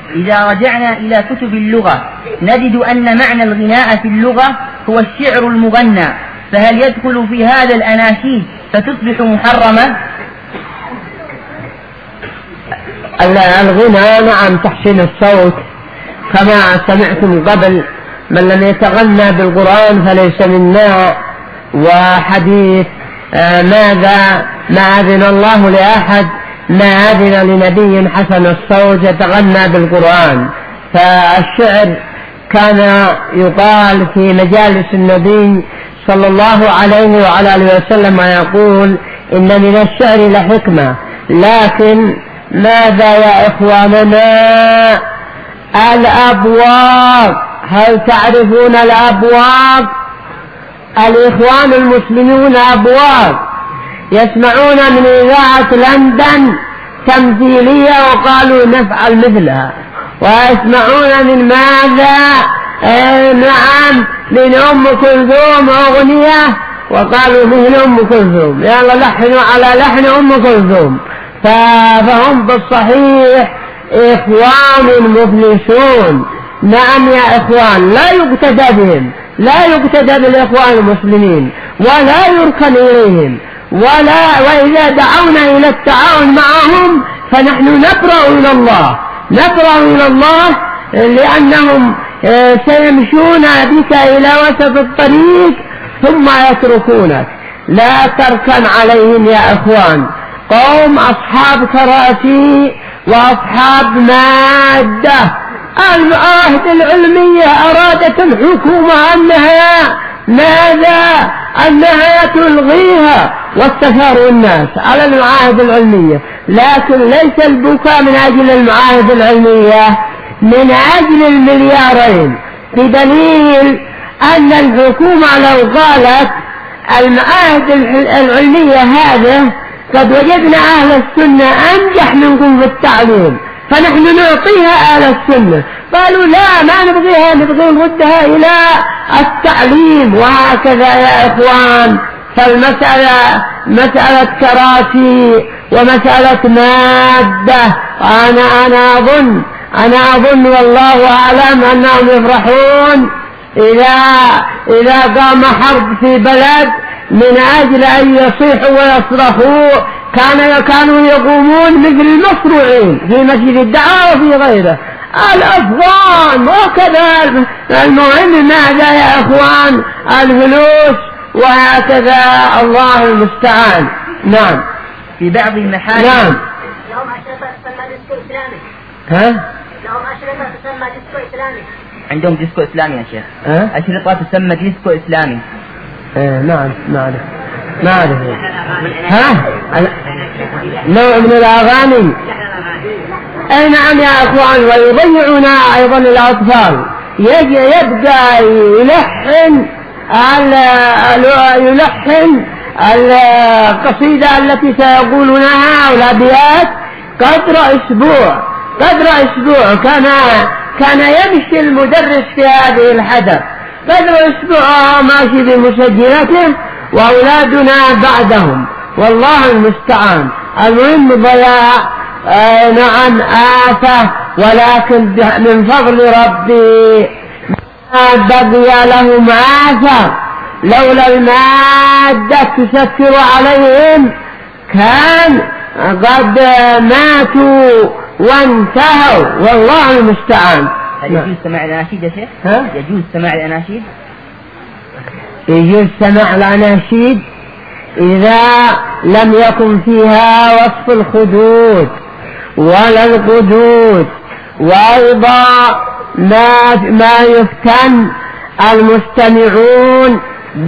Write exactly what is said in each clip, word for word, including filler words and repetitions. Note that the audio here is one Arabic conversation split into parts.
إذا رجعنا إلى كتب اللغة نجد أن معنى الغناء في اللغة هو الشعر المغنى، فهل يدخل في هذا الأناشيد فتصبح محرمة؟ الغناء نعم تحسين الصوت، كما سمعتم قبل: من لم يتغنى بالقرآن فليس منا. وحديث آه ماذا ما أذن الله لأحد ما أذن لنبي حسن الصوت يتغنى بالقرآن. فالشعر كان يقال في مجالس النبي صلى الله عليه وعلى آله وسلم يقول: إن من الشعر لحكمة. لكن ماذا يا إخواننا؟ الأبواق، هل تعرفون الأبواق؟ الإخوان المسلمون أبواق يسمعون من إذاعة لندن تمثيلية وقالوا نفعل مثلها، ويسمعون من ماذا؟ آه نعم من أم كلثوم أغنية وقالوا مثل أم كلثوم، يلا لحنوا على لحن أم كلثوم. فهم بالصحيح إخوان مفلسون. نعم يا إخوان، لا يقتدى بهم، لا يقتدى بالإخوان المسلمين ولا يركن إليهم، ولا وإذا دعونا إلى التعاون معهم فنحن نبرأ إلى الله، نبرأ إلى الله، لأنهم سيمشون بك إلى وسط الطريق ثم يتركونك. لا تركن عليهم يا إخوان، قوم أصحاب كراسي وأصحاب مادة. المعاهد العلمية أرادت الحكومة أنها ماذا؟ أنها تلغيها، واستثاروا الناس على المعاهد العلمية. لكن ليس البكاء من أجل المعاهد العلمية، من أجل المليارين، بدليل أن الحكومة لو قالت المعاهد العلمية هذا قد وجدنا أهل السنة أنجح منكم في التعليم فنحن نعطيها أهل السنة، قالوا لا ما نبغيها، نبغي نردها إلى التعليم. وهكذا يا إخوان، فالمسألة مسألة كراسي ومسألة مادة. أنا أنا أظن أنا أظن والله أعلم أنهم يفرحون إذا إذا قام حرب في بلد من أجل أن يصيحوا ويصرخوا، كان كانوا يقومون مثل المصروعين في مسجد الدعوة وفي غيره. الأفغان وكذا. المهم ماذا يا أخوان؟ الفلوس، وهكذا الله المستعان. نعم. في بعض المحاكم نعم. لهم أشرطة تسمى ديسكو إسلامي. ها؟ لهم أشرطة تسمى ديسكو إسلامي. عندهم ديسكو إسلامي يا شيخ. ها؟ أشرطة تسمى ديسكو إسلامي. ايه نعم نعم نعرف. ها؟ نوع من الأغاني. اي نعم يا اخوان. ويضيعون ايضا الاطفال، يبقى يلحن يلحن القصيدة التي سيقولونها والابيات قدر اسبوع قدر اسبوع كان كان يمشي المدرس في هذه الحدث قدر اسبوع ماشي بمسجلته واولادنا بعدهم، والله المستعان. المهم ضياع آه نعم آفة، ولكن من فضل ربي ما بقي لهم آفة. لولا المادة تسكر عليهم كان قد ماتوا وانتهوا، والله المستعان. هل يجوز سماع الأناشيد يا شيخ؟ ها؟ يجوز سماع الأناشيد؟ يجوز سماع الأناشيد إذا لم يكن فيها وصف الخدود ولا القدود، وأيضا ما ما يفتن المستمعون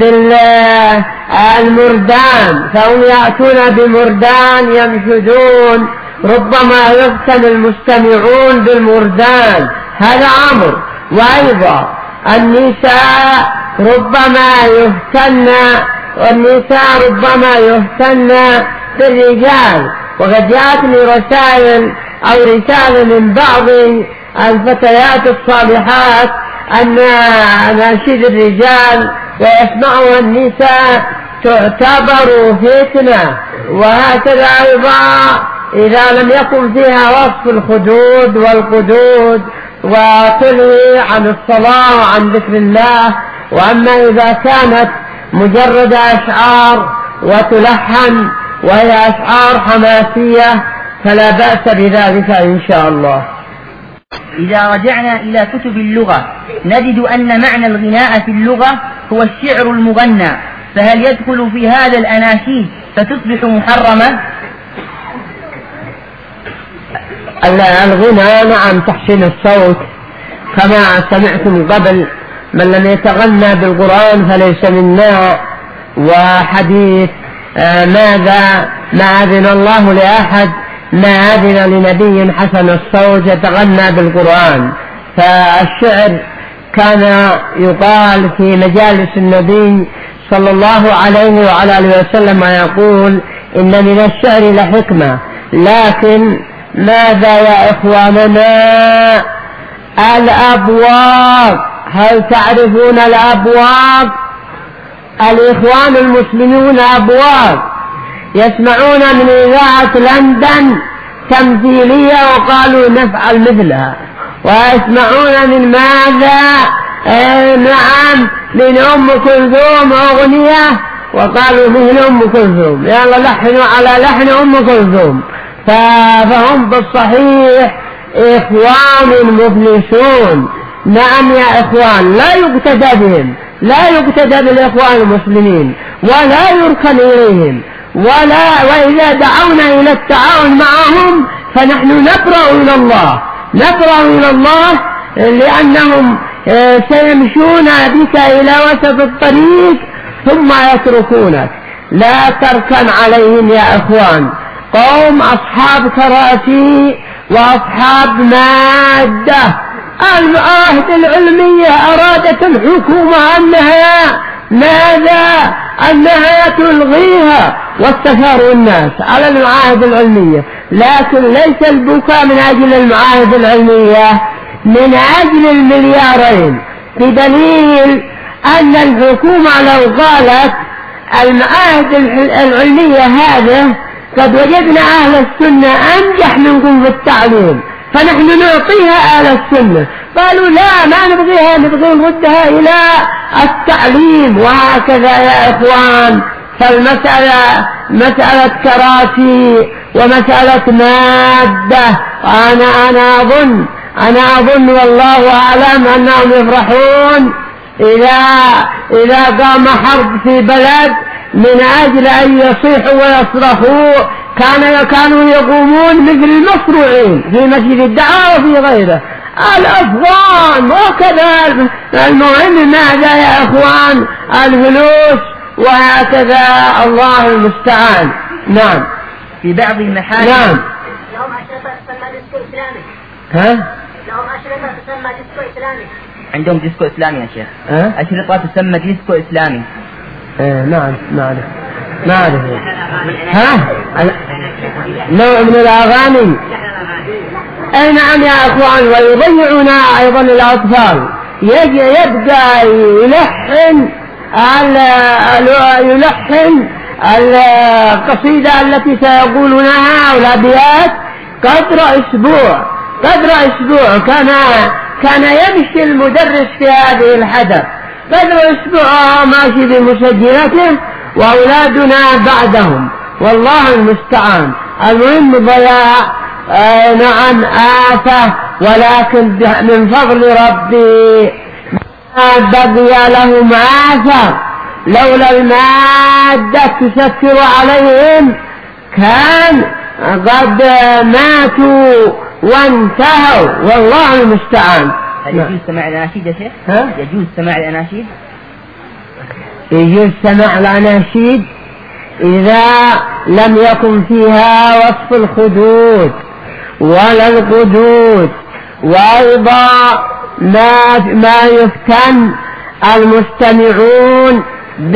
بالمردان، فهم يأتون بمردان ينشدون، ربما يفتن المستمعون بالمردان، هذا أمر. وأيضا النساء ربما يفتن والنساء ربما يهتن بالرجال. وقد جاءتني رسائل أو رسالة من بعض الفتيات الصالحات أن أناشيد الرجال ويسمعها النساء تعتبر فتنة. وهكذا أيضا إذا لم يكن فيها وصف الخدود والقدود وتلهي عن الصلاة وعن ذكر الله. وأما إذا كانت مجرد أشعار وتلحن وهي أشعار حماسية فلا بأس بذلك إن شاء الله. إذا رجعنا إلى كتب اللغة نجد أن معنى الغناء في اللغة هو الشعر المغنى، فهل يدخل في هذا الأناشيد فتصبح محرمة؟ الغنى نعم تحسين الصوت، كما سمعتم قبل من لم يتغنى بالقرآن فليس منا، وحديث آه ماذا ما أذن الله لأحد ما أذن لنبي حسن الصوت يتغنى بالقرآن. فالشعر كان يقال في مجالس النبي صلى الله عليه وعلى آله وسلم ويقول إن من الشعر لحكمة، لكن ماذا يا إخواننا الأبواب؟ هل تعرفون الأبواب؟ الإخوان المسلمون أبواب يسمعون من إذاعة لندن تمثيلية وقالوا نفعل مثلها، ويسمعون من ماذا آه نعم من أم كلثوم أغنية وقالوا مثل أم كلثوم، يلا لحنوا على لحن أم كلثوم. فهم بالصحيح إخوان مفلسون. نعم يا إخوان، لا يقتدى بهم، لا يقتدى بالإخوان المسلمين ولا يركن إليهم، ولا وإذا دعونا إلى التعاون معهم فنحن نبرأ إلى الله، نبرأ إلى الله لأنهم سيمشون بك إلى وسط الطريق ثم يتركونك. لا تركن عليهم يا إخوان، قوم أصحاب كراسي وأصحاب مادة. المعاهد العلمية أرادت الحكومة أنها ماذا أنها تلغيها واستثاروا الناس على المعاهد العلمية، لكن ليس البكاء من أجل المعاهد العلمية، من أجل المليارين، بدليل أن الحكومة لو قالت المعاهد العلمية هذا قد وجدنا أهل السنة أنجح منكم في التعليم فنحن نعطيها أهل السنة، قالوا لا ما نبغيها، نبغي نردها إلى التعليم. وهكذا يا إخوان، فالمسألة مسألة كراسي ومسألة مادة. أنا أنا أظن أنا أظن والله أعلم أنهم يفرحون إذا إذا قام حرب في بلد من أجل أن يصيحوا ويصرخوا كان كانوا يقومون مثل المصروعين في مسجد الدعوة وفي غيره. الأفغان وكذا. المهم ماذا يا إخوان؟ الفلوس، وهكذا الله المستعان. نعم. في بعض المحال نعم. لهم أشرطة تسمى ديسكو إسلامي. ها؟ لهم أشرطة تسمى ديسكو إسلامي. عندهم ديسكو إسلامي يا شيخ. ها؟ أشرطة تسمى ديسكو إسلامي. ايه نعم نعرف نعرف. ها؟ نوع من الأغاني. اي نعم يا اخوان، ويضيعون ايضا الاطفال. يبقى يلحن يلحن القصيدة التي سيقولونها والابيات قدر اسبوع قدر اسبوع كان كان يمشي المدرس في هذه الحدث قدر اسبوع ماشي بمسجلته واولادنا بعدهم، والله المستعان. المهم ضياع آه نعم آفة، ولكن من فضل ربي ما بقي لهم آفة. لولا المادة تسكر عليهم كان قد ماتوا وانتهوا، والله المستعان. هل يجوز سماع الأناشيد يا شيخ؟ ها؟ يجوز سماع الأناشيد؟ يجوز سماع الأناشيد إذا لم يكن فيها وصف الخدود ولا القدود. وأيضا ما ما يفتن المستمعون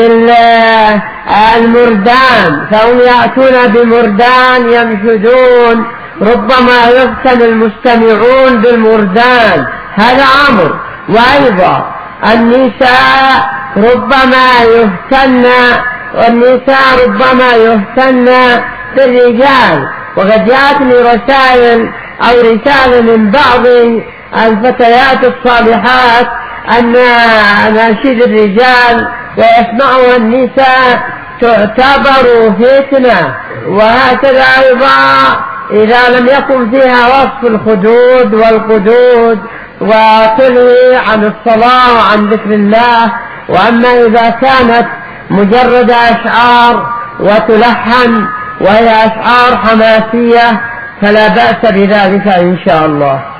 بالمردان، فهم يأتون بمردان ينشدون، ربما يفتن المستمعون بالمردان، هذا أمر. وأيضا النساء ربما يفتن والنساء ربما يفتن بالرجال، وقد جاءتني رسائل أو رسالة من بعض الفتيات الصالحات أن أناشيد الرجال ويسمعها النساء تعتبر فتنة، وهكذا أيضا إذا لم يكن فيها وصف الخدود والقدود وتلهي عن الصلاة وعن ذكر الله. وأما إذا كانت مجرد أشعار وتلحن وهي أشعار حماسية فلا بأس بذلك إن شاء الله.